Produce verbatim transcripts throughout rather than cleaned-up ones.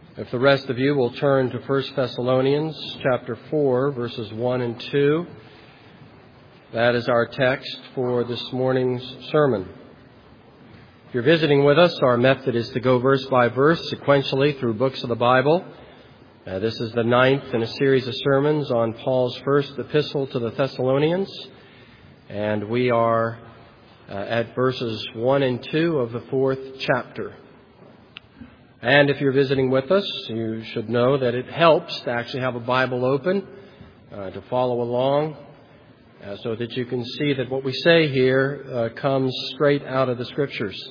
If the rest of you will turn to First Thessalonians chapter four, verses one and two. That is our text for this morning's sermon. If you're visiting with us, our method is to go verse by verse sequentially through books of the Bible. Uh, this is the ninth in a series of sermons on Paul's first epistle to the Thessalonians. And we are uh, at verses one and two of the fourth chapter. And if you're visiting with us, you should know that it helps to actually have a Bible open, uh, to follow along, uh, so that you can see that what we say here uh, comes straight out of the Scriptures.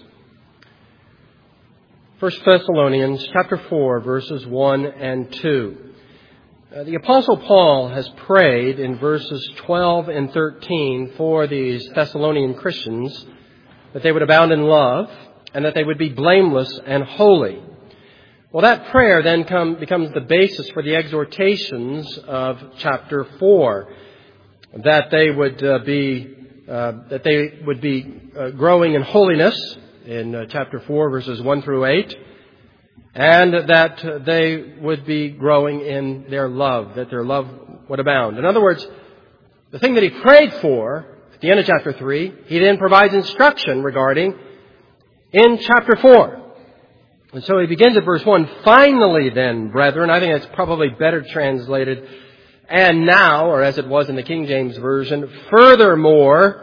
First Thessalonians chapter four, verses one and two. Uh, the Apostle Paul has prayed in verses twelve and thirteen for these Thessalonian Christians that they would abound in love and that they would be blameless and holy. Well, that prayer then come, becomes the basis for the exhortations of chapter four, that they would uh, be uh, that they would be uh, growing in holiness in uh, chapter four, verses one through eight, and that uh, they would be growing in their love, that their love would abound. In other words, the thing that he prayed for at the end of chapter three, he then provides instruction regarding in chapter four. And so he begins at verse one, finally then, brethren. I think that's probably better translated, and now, or as it was in the King James Version, furthermore.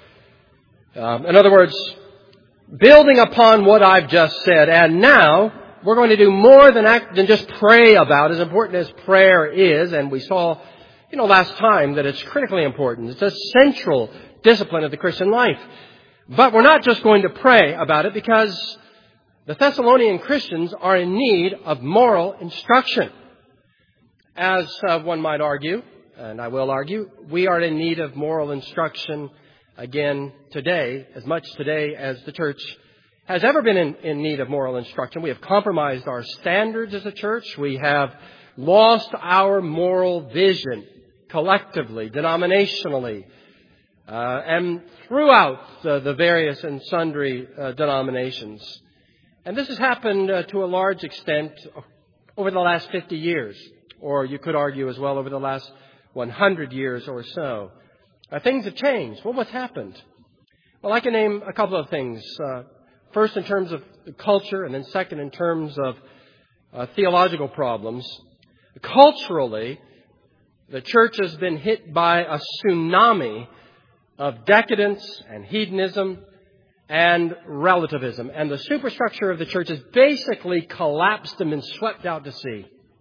Um, in other words, building upon what I've just said, and now we're going to do more than act, than just pray about, as important as prayer is, and we saw, you know, last time that it's critically important. It's a central discipline of the Christian life. But we're not just going to pray about it, because the Thessalonian Christians are in need of moral instruction. As uh, one might argue, and I will argue, we are in need of moral instruction again today, as much today as the church has ever been in, in need of moral instruction. We have compromised our standards as a church. We have lost our moral vision collectively, denominationally, uh, and throughout uh, the various and sundry uh, denominations. And this has happened uh, to a large extent over the last fifty years, or you could argue as well over the last one hundred years or so. Uh, things have changed. Well, what's happened? Well, I can name a couple of things. Uh, first, in terms of culture, and then second, in terms of uh, theological problems. Culturally, the church has been hit by a tsunami of decadence and hedonism and relativism. And the superstructure of the church has basically collapsed and been swept out to sea.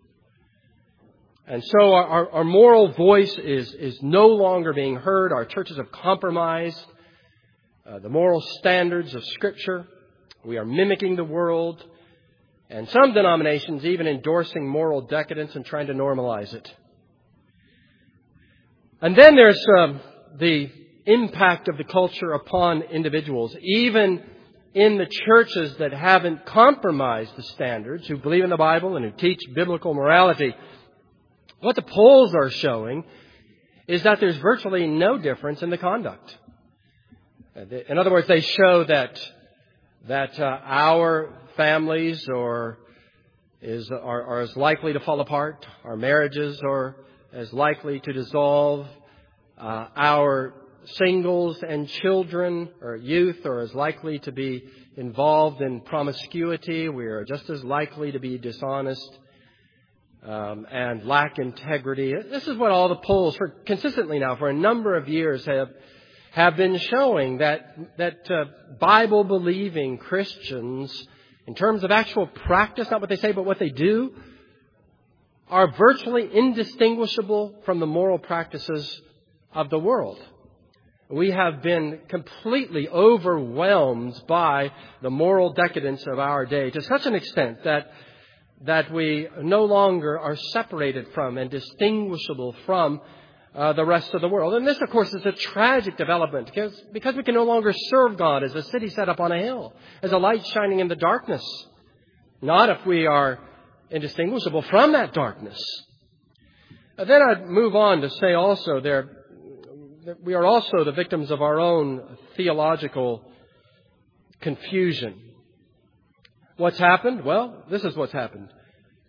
And so our, our, our moral voice is, is no longer being heard. Our churches have compromised uh, the moral standards of Scripture. We are mimicking the world. And some denominations even endorsing moral decadence and trying to normalize it. And then there's uh, the impact of the culture upon individuals, even in the churches that haven't compromised the standards, who believe in the Bible and who teach biblical morality. What the polls are showing is that there's virtually no difference in the conduct. In other words, they show that that uh, our families or is are, are as likely to fall apart, our marriages are as likely to dissolve, uh, our singles and children or youth are as likely to be involved in promiscuity. We are just as likely to be dishonest um, and lack integrity. This is what all the polls, for consistently now for a number of years, have have been showing, that that uh, Bible-believing Christians, in terms of actual practice, not what they say, but what they do, are virtually indistinguishable from the moral practices of the world. We have been completely overwhelmed by the moral decadence of our day to such an extent that that we no longer are separated from and distinguishable from uh, the rest of the world. And this, of course, is a tragic development because, because we can no longer serve God as a city set up on a hill, as a light shining in the darkness. Not if we are indistinguishable from that darkness. Uh, then I'd move on to say also there that we are also the victims of our own theological confusion. What's happened? Well, this is what's happened.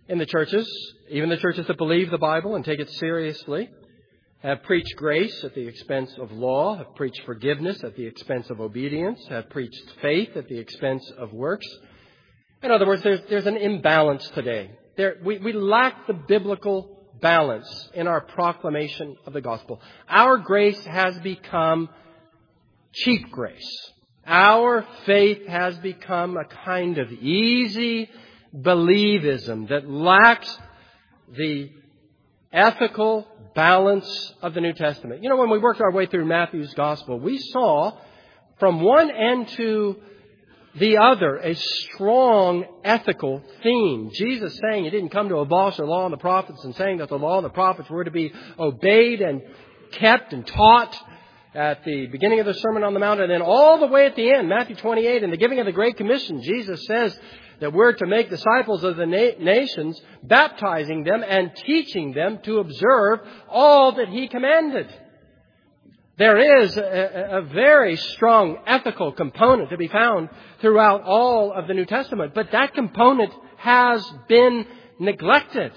in the churches, even the churches that believe the Bible and take it seriously, have preached grace at the expense of law, have preached forgiveness at the expense of obedience, have preached faith at the expense of works. In other words, there's, there's an imbalance today. There, we, we lack the biblical balance in our proclamation of the gospel. Our grace has become cheap grace. Our faith has become a kind of easy believism that lacks the ethical balance of the New Testament. You know, when we worked our way through Matthew's gospel, we saw from one end to the other a strong ethical theme. Jesus saying He didn't come to abolish the law and the prophets, and saying that the law and the prophets were to be obeyed and kept and taught at the beginning of the Sermon on the Mount, and then all the way at the end, Matthew twenty-eight, in the giving of the Great Commission, Jesus says that we're to make disciples of the na- nations, baptizing them and teaching them to observe all that He commanded. There is a, a very strong ethical component to be found throughout all of the New Testament, but that component has been neglected.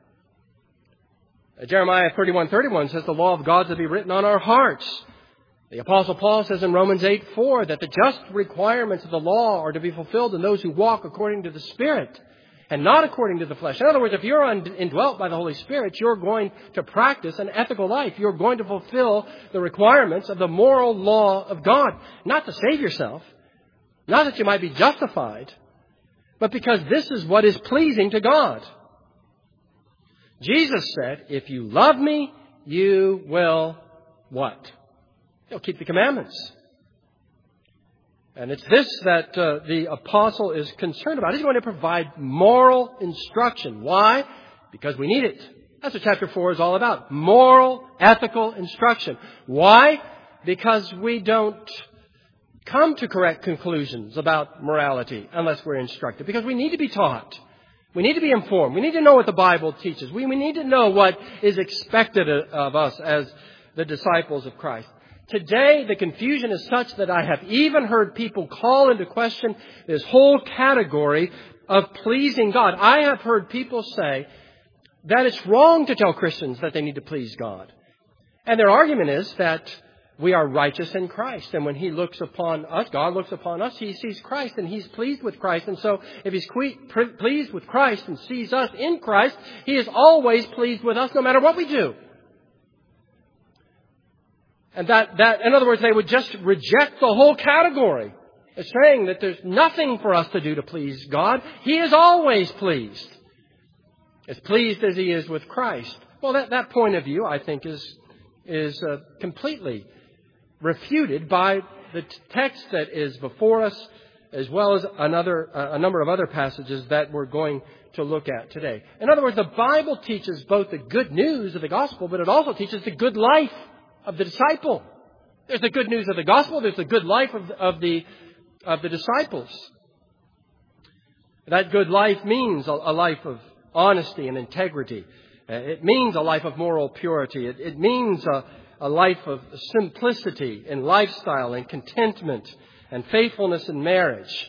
Jeremiah thirty-one thirty-one says the law of God is to be written on our hearts. The Apostle Paul says in Romans eight four that the just requirements of the law are to be fulfilled in those who walk according to the Spirit and not according to the flesh. In other words, if you're indwelt by the Holy Spirit, you're going to practice an ethical life. You're going to fulfill the requirements of the moral law of God. Not to save yourself, not that you might be justified, but because this is what is pleasing to God. Jesus said, if you love me, you will what? You'll keep the commandments. And it's this that uh, the apostle is concerned about. He's going to provide moral instruction. Why? Because we need it. That's what chapter four is all about. Moral, ethical instruction. Why? Because we don't come to correct conclusions about morality unless we're instructed. Because we need to be taught. We need to be informed. We need to know what the Bible teaches. We, we need to know what is expected of us as the disciples of Christ. Today, the confusion is such that I have even heard people call into question this whole category of pleasing God. I have heard people say that it's wrong to tell Christians that they need to please God. And their argument is that we are righteous in Christ. And when He looks upon us, God looks upon us, He sees Christ and He's pleased with Christ. And so if He's pleased with Christ and sees us in Christ, He is always pleased with us no matter what we do. And that, that, in other words, they would just reject the whole category. It's saying that there's nothing for us to do to please God. He is always pleased. As pleased as He is with Christ. Well, that, that point of view, I think, is, is uh, completely refuted by the text that is before us, as well as another, uh, a number of other passages that we're going to look at today. In other words, the Bible teaches both the good news of the gospel, but it also teaches the good life of the disciple. There's the good news of the gospel. There's the good life of, of the of the disciples. That good life means a, a life of honesty and integrity. Uh, it means a life of moral purity. It, it means a, a life of simplicity in lifestyle and contentment and faithfulness in marriage.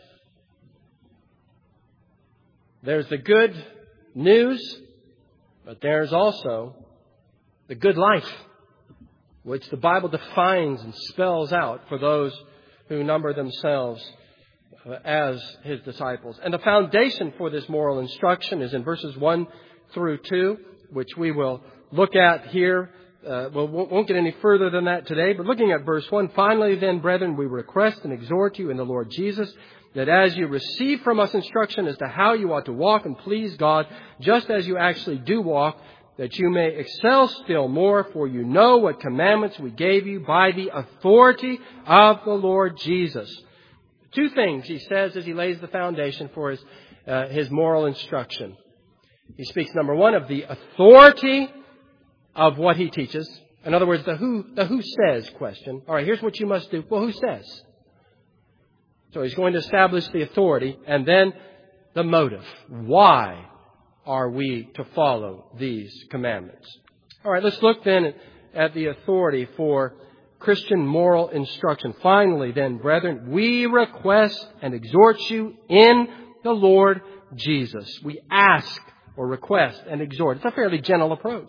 There's the good news, but there's also the good life, which the Bible defines and spells out for those who number themselves as His disciples. And the foundation for this moral instruction is in verses one through two, which we will look at here. Uh, we won't get any further than that today, but looking at verse one, finally then, brethren, we request and exhort you in the Lord Jesus, that as you receive from us instruction as to how you ought to walk and please God, just as you actually do walk, that you may excel still more, for you know what commandments we gave you by the authority of the Lord Jesus. Two things he says as he lays the foundation for his, uh, his moral instruction. He speaks, number one, of the authority of what he teaches. In other words, the who, the who says question. All right, here's what you must do. Well, who says? So he's going to establish the authority and then the motive. Why are we to follow these commandments? All right, let's look then at the authority for Christian moral instruction. Finally then, brethren, we request and exhort you in the Lord Jesus. We ask or request and exhort. It's a fairly gentle approach.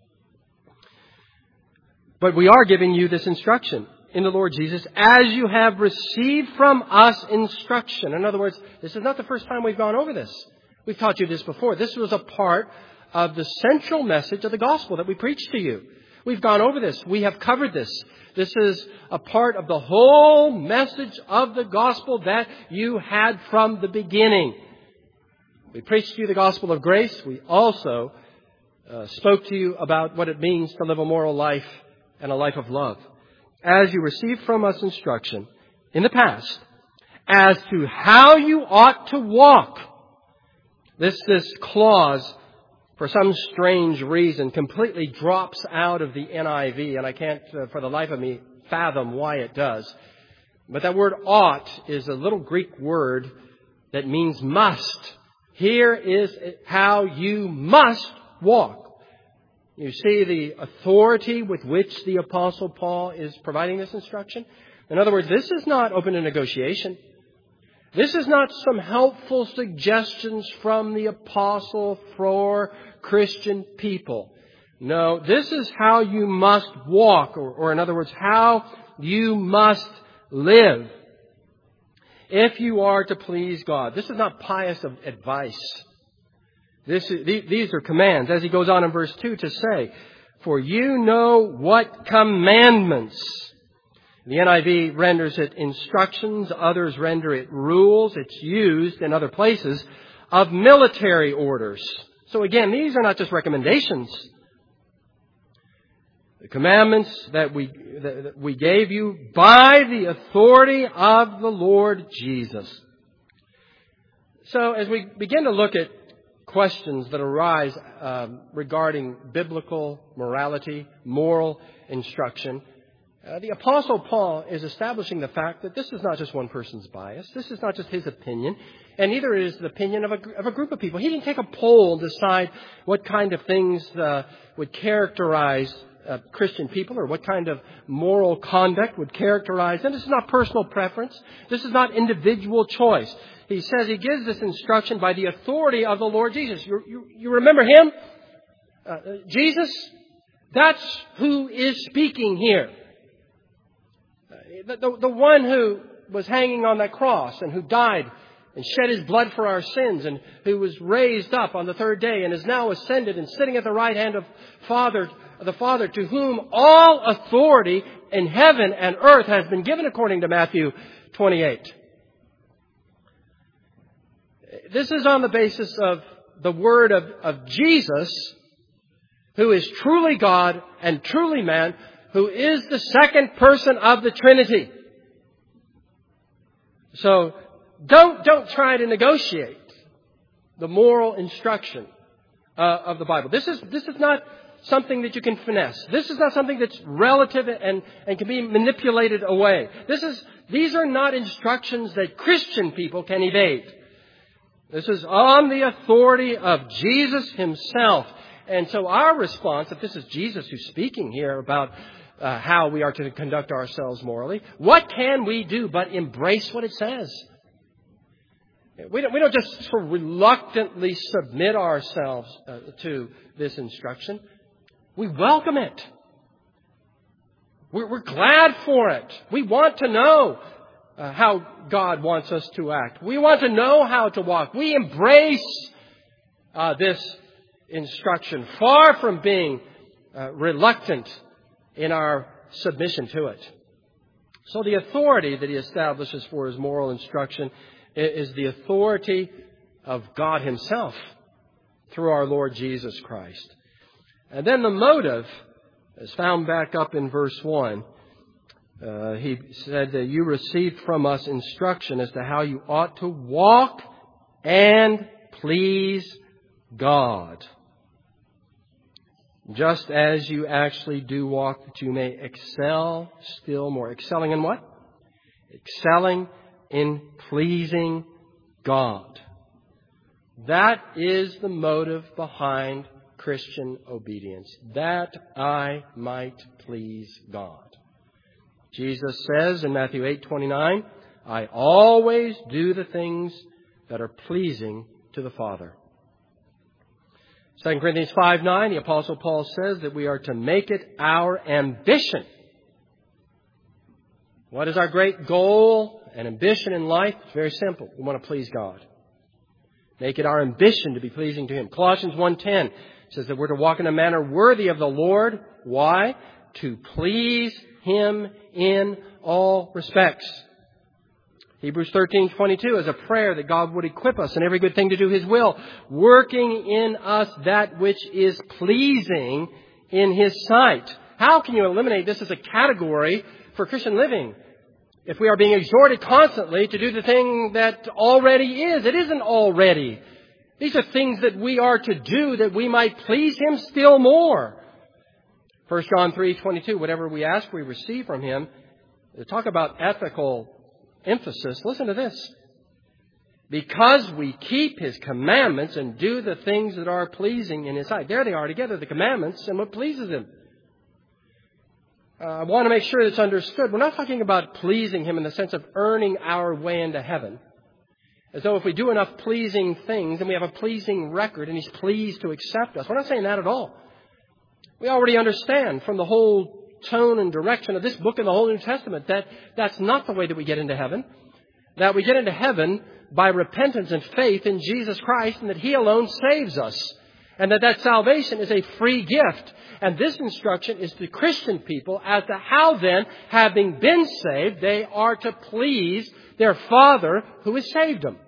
But we are giving you this instruction in the Lord Jesus, as you have received from us instruction. In other words, this is not the first time we've gone over this. We've taught you this before. This was a part of the central message of the gospel that we preached to you. We've gone over this. We have covered this. This is a part of the whole message of the gospel that you had from the beginning. We preached to you the gospel of grace. We also uh, spoke to you about what it means to live a moral life and a life of love. As you received from us instruction in the past as to how you ought to walk. This, this clause, for some strange reason, completely drops out of the N I V, and I can't, uh, for the life of me, fathom why it does. But that word ought is a little Greek word that means must. Here is how you must walk. You see the authority with which the Apostle Paul is providing this instruction? In other words, this is not open to negotiation. This is not some helpful suggestions from the Apostle for Christian people. No, this is how you must walk, or, or in other words, how you must live if you are to please God. This is not pious advice. This is, these are commands, as he goes on in verse two to say, for you know what commandments. The N I V renders it instructions, others render it rules. It's used in other places of military orders. So again, these are not just recommendations. The commandments that we, that we gave you by the authority of the Lord Jesus. So as we begin to look at questions that arise um, regarding biblical morality, moral instruction, uh, the Apostle Paul is establishing the fact that this is not just one person's bias. This is not just his opinion, and neither is the opinion of a, of a group of people. He didn't take a poll and decide what kind of things uh, would characterize uh, Christian people, or what kind of moral conduct would characterize them. This is not personal preference. This is not individual choice. He says he gives this instruction by the authority of the Lord Jesus. You, you, you remember him? Uh, Jesus? That's who is speaking here. Uh, the, the, the one who was hanging on that cross and who died and shed his blood for our sins, and who was raised up on the third day and is now ascended and sitting at the right hand of Father, the Father, to whom all authority in heaven and earth has been given, according to Matthew twenty-eight. This is on the basis of the word of, of Jesus, who is truly God and truly man, who is the second person of the Trinity. So don't, don't try to negotiate the moral instruction uh, of the Bible. This is, this is not something that you can finesse. This is not something that's relative and, and can be manipulated away. This is, these are not instructions that Christian people can evade. This is on the authority of Jesus himself. And so our response, if this is Jesus who's speaking here about uh, how we are to conduct ourselves morally, what can we do but embrace what it says? We don't, we don't just sort of reluctantly submit ourselves uh, to this instruction. We welcome it. We're, we're glad for it. We want to know Uh, how God wants us to act. We want to know how to walk. We embrace uh, this instruction, far from being uh, reluctant in our submission to it. So the authority that he establishes for his moral instruction is the authority of God himself through our Lord Jesus Christ. And then the motive is found back up in verse one. Uh, he said that you received from us instruction as to how you ought to walk and please God. Just as you actually do walk, that you may excel still more. Excelling in what? Excelling in pleasing God. That is the motive behind Christian obedience. That I might please God. Jesus says in Matthew eight twenty-nine, I always do the things that are pleasing to the Father. Second Corinthians five nine, the Apostle Paul says that we are to make it our ambition. What is our great goal and ambition in life? It's very simple. We want to please God. Make it our ambition to be pleasing to Him. Colossians one ten says that we're to walk in a manner worthy of the Lord. Why? To please Him in all respects. Hebrews thirteen twenty-two is a prayer that God would equip us in every good thing to do His will, working in us that which is pleasing in His sight. How can you eliminate this as a category for Christian living? If we are being exhorted constantly to do the thing that already is, it isn't already. These are things that we are to do that we might please Him still more. First John three twenty-two, whatever we ask, we receive from Him. To talk about ethical emphasis, listen to this. Because we keep His commandments and do the things that are pleasing in His sight. There they are together, the commandments and what pleases Him. Uh, I want to make sure it's understood. We're not talking about pleasing Him in the sense of earning our way into heaven. As though if we do enough pleasing things, then we have a pleasing record and He's pleased to accept us. We're not saying that at all. We already understand from the whole tone and direction of this book and the whole New Testament that that's not the way that we get into heaven. That we get into heaven by repentance and faith in Jesus Christ and that He alone saves us. And that that salvation is a free gift. And this instruction is to Christian people as to how then, having been saved, they are to please their Father who has saved them.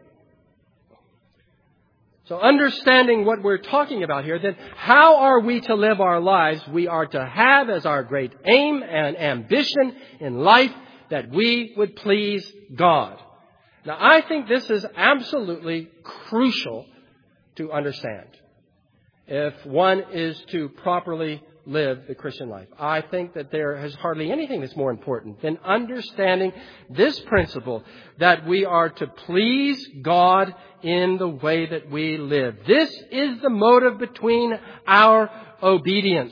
So understanding what we're talking about here, then how are we to live our lives? We are to have as our great aim and ambition in life that we would please God. Now, I think this is absolutely crucial to understand if one is to properly live the Christian life. I think that there is hardly anything that's more important than understanding this principle that we are to please God in the way that we live. This is the motive between our obedience.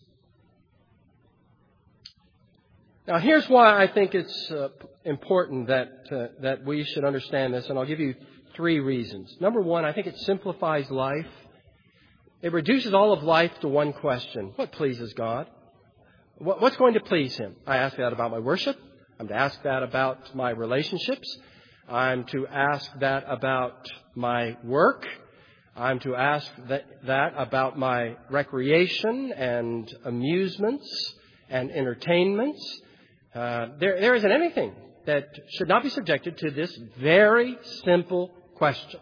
Now, here's why I think it's uh, important that uh, that we should understand this, and I'll give you three reasons. Number one, I think it simplifies life. It reduces all of life to one question. What pleases God? What's going to please Him? I ask that about my worship. I'm to ask that about my relationships. I'm to ask that about my work. I'm to ask that, that about my recreation and amusements and entertainments. Uh, there, there isn't anything that should not be subjected to this very simple question.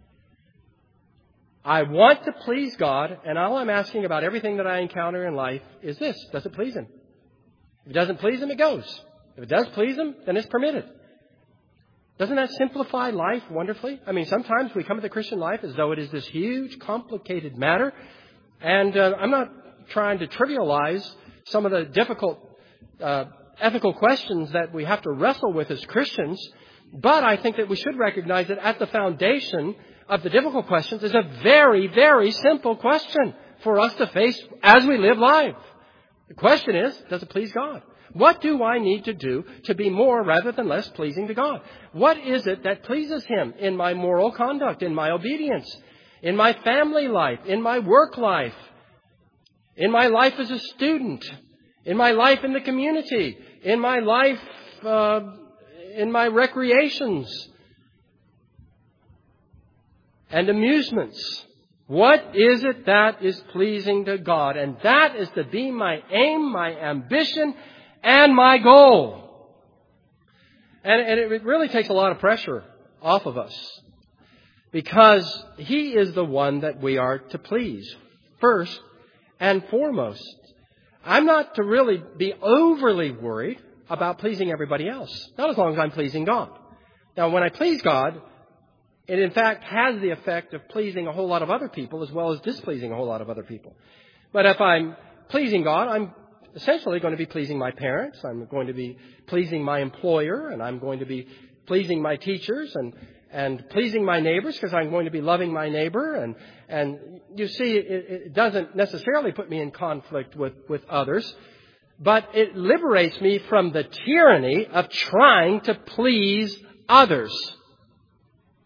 I want to please God, and all I'm asking about everything that I encounter in life is this. Does it please Him? If it doesn't please Him, it goes. If it does please Him, then it's permitted. Doesn't that simplify life wonderfully? I mean, sometimes we come to the Christian life as though it is this huge, complicated matter. And uh, I'm not trying to trivialize some of the difficult uh, ethical questions that we have to wrestle with as Christians. But I think that we should recognize that at the foundation of the difficult questions is a very, very simple question for us to face as we live life. The question is, does it please God? What do I need to do to be more rather than less pleasing to God? What is it that pleases Him in my moral conduct, in my obedience, in my family life, in my work life, in my life as a student, in my life in the community, in my life, uh, in my recreations and amusements? What is it that is pleasing to God? And that is to be my aim, my ambition, and my goal. And, and it really takes a lot of pressure off of us because He is the one that we are to please first and foremost. I'm not to really be overly worried about pleasing everybody else, not as long as I'm pleasing God. Now, when I please God, it in fact has the effect of pleasing a whole lot of other people as well as displeasing a whole lot of other people. But if I'm pleasing God, I'm essentially going to be pleasing my parents. I'm going to be pleasing my employer, and I'm going to be pleasing my teachers and, and pleasing my neighbors because I'm going to be loving my neighbor. And, and you see, it, it doesn't necessarily put me in conflict with, with others, but it liberates me from the tyranny of trying to please others.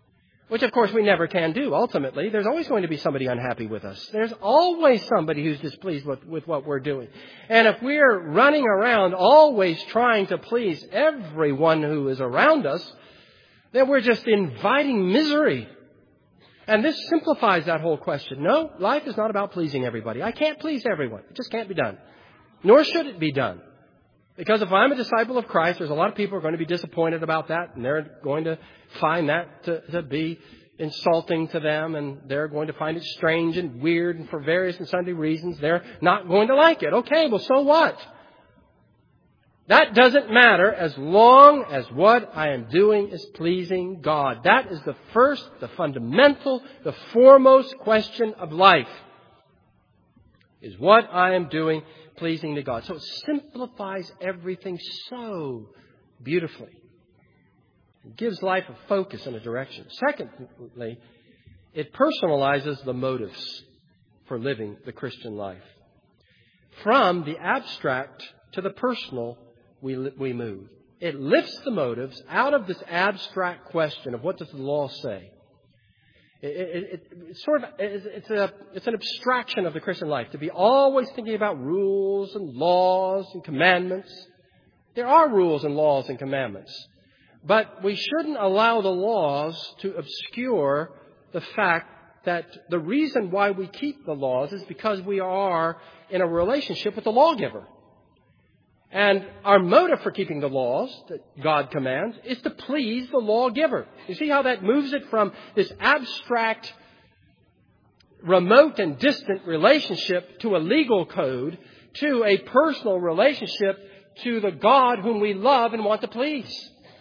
which of course we never can do ultimately. There's always going to be somebody unhappy with us. There's always somebody who's displeased with, with what we're doing. And if we're running around always trying to please everyone who is around us, then we're just inviting misery. And this simplifies that whole question. No, life is not about pleasing everybody. I can't please everyone. It just can't be done. Nor should it be done. Because if I'm a disciple of Christ, there's a lot of people who are going to be disappointed about that, and they're going to find that to, to be insulting to them, and they're going to find it strange and weird, and for various and sundry reasons, they're not going to like it. Okay, well, so what? That doesn't matter as long as what I am doing is pleasing God. That is the first, the fundamental, the foremost question of life. Is what I am doing pleasing to God. So it simplifies everything so beautifully. It gives life a focus and a direction. Secondly, it personalizes the motives for living the Christian life. From the abstract to the personal, we, we move. It lifts the motives out of this abstract question of what does the law say. It, it, it, it's sort of it's a it's an abstraction of the Christian life to be always thinking about rules and laws and commandments. There are rules and laws and commandments, but we shouldn't allow the laws to obscure the fact that the reason why we keep the laws is because we are in a relationship with the lawgiver. And our motive for keeping the laws that God commands is to please the lawgiver. You see how that moves it from this abstract, remote and distant relationship to a legal code to a personal relationship to the God whom we love and want to please.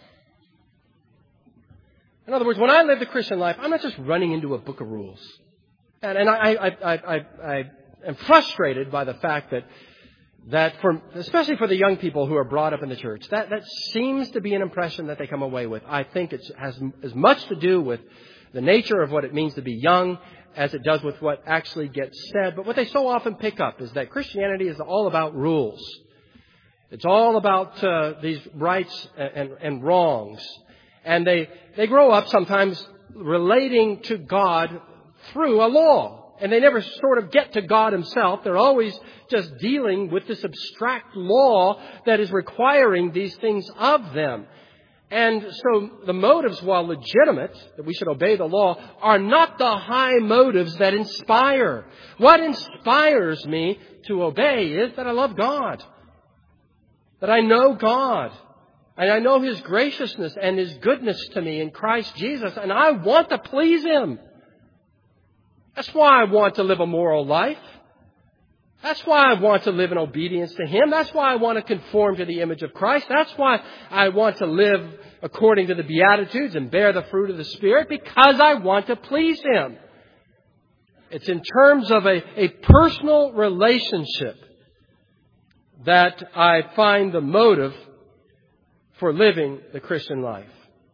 In other words, when I live the Christian life, I'm not just running into a book of rules. And, and I, I, I, I, I am frustrated by the fact that That for, especially for the young people who are brought up in the church, that, that seems to be an impression that they come away with. I think it has as much to do with the nature of what it means to be young as it does with what actually gets said. But what they so often pick up is that Christianity is all about rules. It's all about uh, these rights and, and, and wrongs. And they, they grow up sometimes relating to God through a law. And they never sort of get to God Himself. They're always just dealing with this abstract law that is requiring these things of them. And so the motives, while legitimate, that we should obey the law, are not the high motives that inspire. What inspires me to obey is that I love God. That I know God. And I know His graciousness and His goodness to me in Christ Jesus. And I want to please Him. That's why I want to live a moral life. That's why I want to live in obedience to Him. That's why I want to conform to the image of Christ. That's why I want to live according to the Beatitudes and bear the fruit of the Spirit, because I want to please Him. It's in terms of a, a personal relationship that I find the motive for living the Christian life.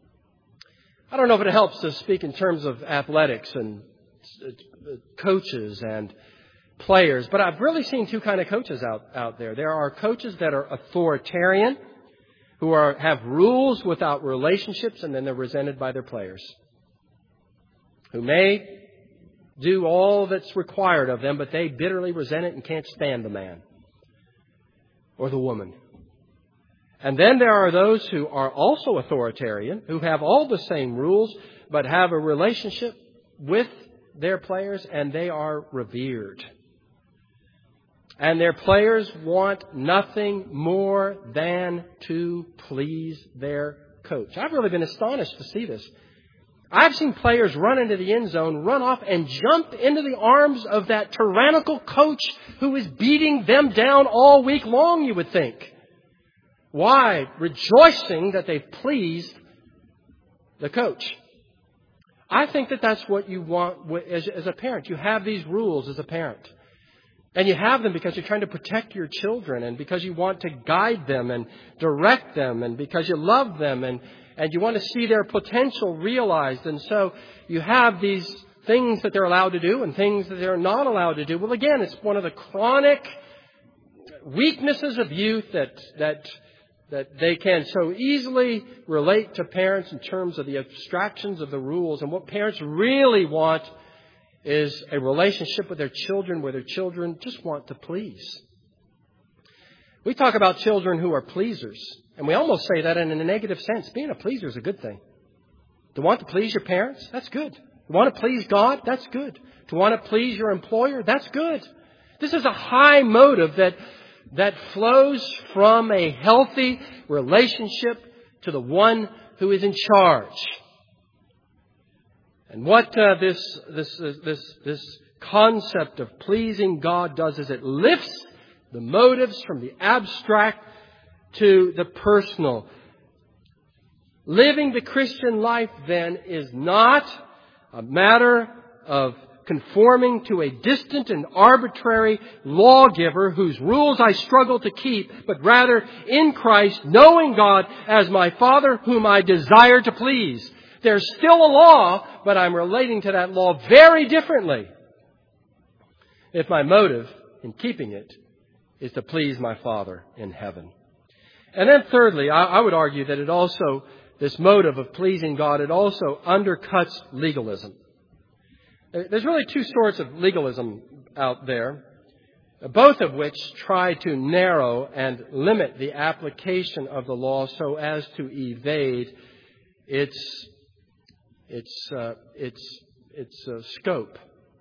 I don't know if it helps to speak in terms of athletics and coaches and players, but I've really seen two kind of coaches out, out there. There are coaches that are authoritarian, who are have rules without relationships, and then they're resented by their players, who may do all that's required of them, but they bitterly resent it and can't stand the man or the woman. And then there are those who are also authoritarian, who have all the same rules, but have a relationship with their players, and they are revered. And their players want nothing more than to please their coach. I've really been astonished to see this. I've seen players run into the end zone, run off, and jump into the arms of that tyrannical coach who is beating them down all week long, you would think. Why? Rejoicing that they've pleased the coach. I think that that's what you want as, as a parent. You have these rules as a parent. And you have them because you're trying to protect your children, and because you want to guide them and direct them, and because you love them, and, and you want to see their potential realized. And so you have these things that they're allowed to do and things that they're not allowed to do. Well, again, it's one of the chronic weaknesses of youth that, that that they can so easily relate to parents in terms of the abstractions of the rules. And what parents really want is a relationship with their children where their children just want to please. We talk about children who are pleasers, and we almost say that in a negative sense. Being a pleaser is a good thing. To want to please your parents, that's good. To want to please God, that's good. To want to please your employer, that's good. This is a high motive that, that flows from a healthy relationship to the one who is in charge. And what uh, this, this, uh, this, this concept of pleasing God does is it lifts the motives from the abstract to the personal. Living the Christian life, then, is not a matter of conforming to a distant and arbitrary lawgiver whose rules I struggle to keep, but rather in Christ, knowing God as my Father whom I desire to please. There's still a law, but I'm relating to that law very differently if my motive in keeping it is to please my Father in heaven. And then thirdly, I, I would argue that it also, this motive of pleasing God, it also undercuts legalism. There's really two sorts of legalism out there, both of which try to narrow and limit the application of the law so as to evade its its uh, its its uh, scope.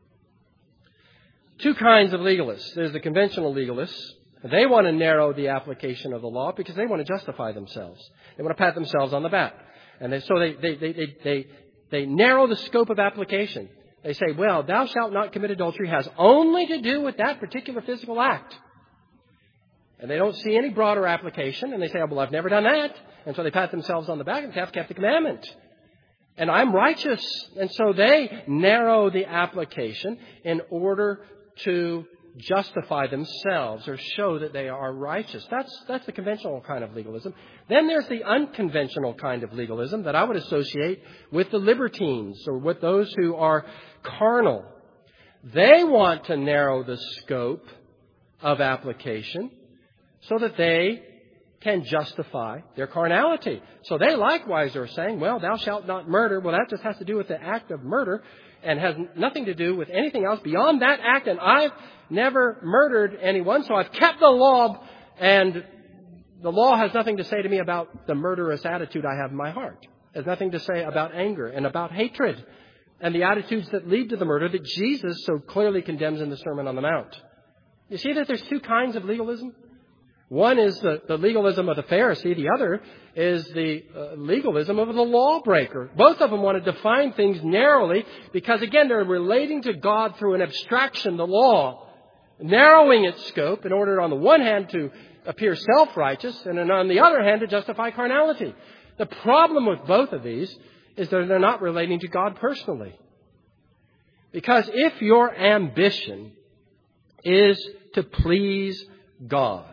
Two kinds of legalists. There's the conventional legalists. They want to narrow the application of the law because they want to justify themselves. They want to pat themselves on the back, and they, so they they, they they they they narrow the scope of application. They say, well, thou shalt not commit adultery has only to do with that particular physical act. And they don't see any broader application. And they say, oh, well, I've never done that. And so they pat themselves on the back and say, I've kept the commandment. And I'm righteous. And so they narrow the application in order to justify themselves or show that they are righteous. That's, that's the conventional kind of legalism. Then there's the unconventional kind of legalism that I would associate with the libertines or with those who are carnal. They want to narrow the scope of application so that they can justify their carnality. So they likewise are saying, well, thou shalt not murder. Well, that just has to do with the act of murder and has nothing to do with anything else beyond that act. And I've never murdered anyone, so I've kept the law, and the law has nothing to say to me about the murderous attitude I have in my heart. It has nothing to say about anger and about hatred and the attitudes that lead to the murder that Jesus so clearly condemns in the Sermon on the Mount. You see that there's two kinds of legalism? One is the, the legalism of the Pharisee. The other is the uh, legalism of the lawbreaker. Both of them want to define things narrowly because, again, they're relating to God through an abstraction, the law, narrowing its scope in order, on the one hand, to appear self-righteous and on the other hand, to justify carnality. The problem with both of these is that they're not relating to God personally. Because if your ambition is to please God,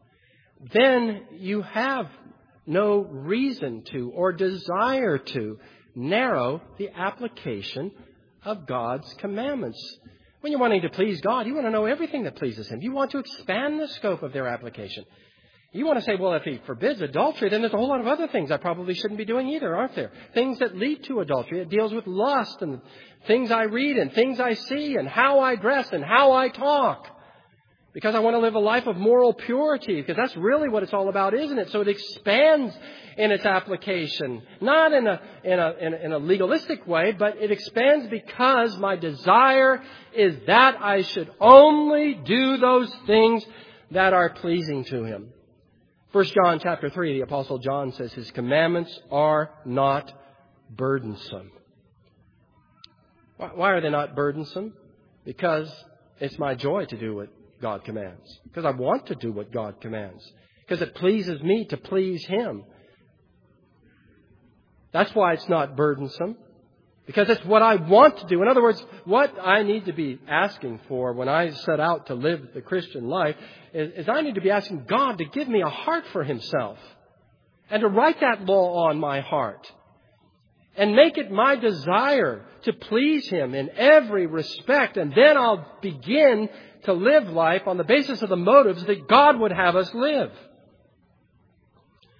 then you have no reason to or desire to narrow the application of God's commandments. When you're wanting to please God, you want to know everything that pleases Him. You want to expand the scope of their application. You want to say, well, if He forbids adultery, then there's a whole lot of other things I probably shouldn't be doing either, aren't there? Things that lead to adultery. It deals with lust and things I read and things I see and how I dress and how I talk. Because I want to live a life of moral purity, because that's really what it's all about, isn't it? So it expands in its application, not in a, in a, in a, in a legalistic way, but it expands because my desire is that I should only do those things that are pleasing to Him. First John chapter three, the Apostle John says His commandments are not burdensome. Why are they not burdensome? Because it's my joy to do it. God commands. Because I want to do what God commands. Because it pleases me to please Him. That's why it's not burdensome. Because it's what I want to do. In other words, what I need to be asking for when I set out to live the Christian life is, is I need to be asking God to give me a heart for Himself. And to write that law on my heart. And make it my desire to please Him in every respect. And then I'll begin to live life on the basis of the motives that God would have us live.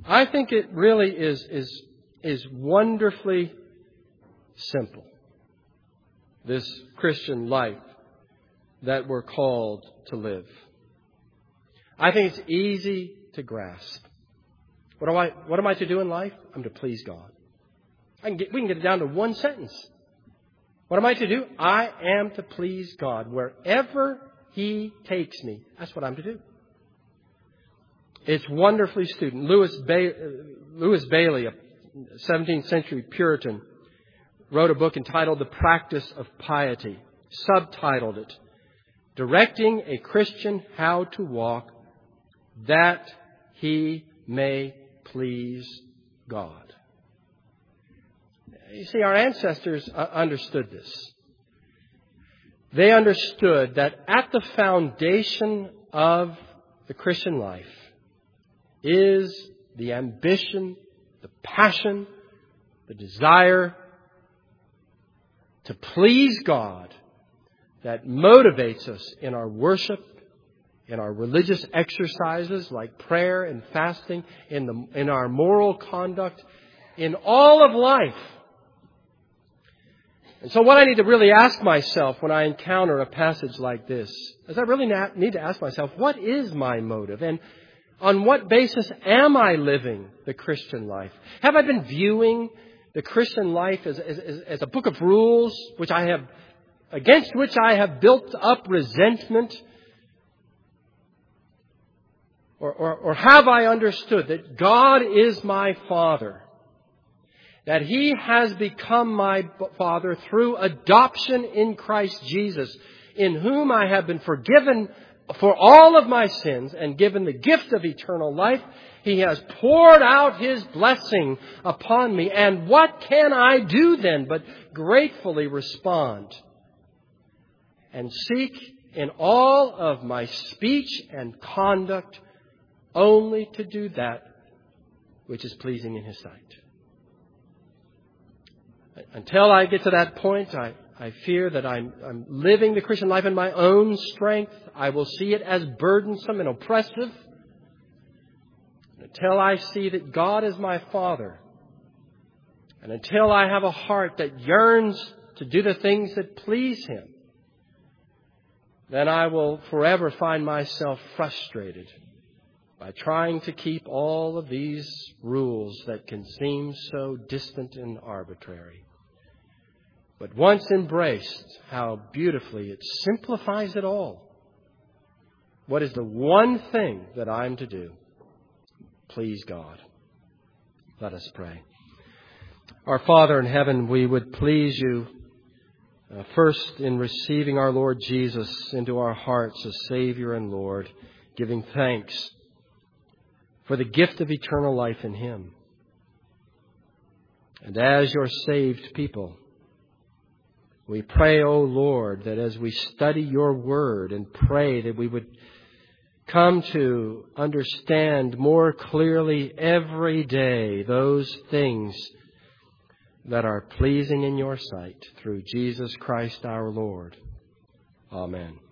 I think it really is, is, is wonderfully simple, this Christian life that we're called to live. I think it's easy to grasp. What do I, what am I to do in life? I'm to please God. I can get, we can get it down to one sentence. What am I to do? I am to please God. Wherever He takes me, that's what I'm to do. It's wonderfully student. Louis, ba- Louis Bailey, a seventeenth century Puritan, wrote a book entitled The Practice of Piety, subtitled it, Directing a Christian How to Walk, that he may please God. You see, our ancestors understood this. They understood that at the foundation of the Christian life is the ambition, the passion, the desire to please God that motivates us in our worship, in our religious exercises like prayer and fasting, in the in our moral conduct, in all of life. And so what I need to really ask myself when I encounter a passage like this is I really need to ask myself, what is my motive? And on what basis am I living the Christian life? Have I been viewing the Christian life as, as, as a book of rules which I have, against which I have built up resentment? Or, or, or have I understood that God is my Father? That He has become my Father through adoption in Christ Jesus, in whom I have been forgiven for all of my sins and given the gift of eternal life. He has poured out His blessing upon me. And what can I do then but gratefully respond and seek in all of my speech and conduct only to do that which is pleasing in His sight? Until I get to that point, I, I fear that I'm, I'm living the Christian life in my own strength. I will see it as burdensome and oppressive. Until I see that God is my Father, and until I have a heart that yearns to do the things that please Him, then I will forever find myself frustrated by trying to keep all of these rules that can seem so distant and arbitrary. But once embraced, how beautifully it simplifies it all. What is the one thing that I'm to do? Please God. Let us pray. Our Father in heaven, we would please You uh, first in receiving our Lord Jesus into our hearts as Savior and Lord, giving thanks for the gift of eternal life in Him. And as Your saved people, we pray, O Lord, that as we study Your Word and pray that we would come to understand more clearly every day those things that are pleasing in Your sight through Jesus Christ our Lord. Amen.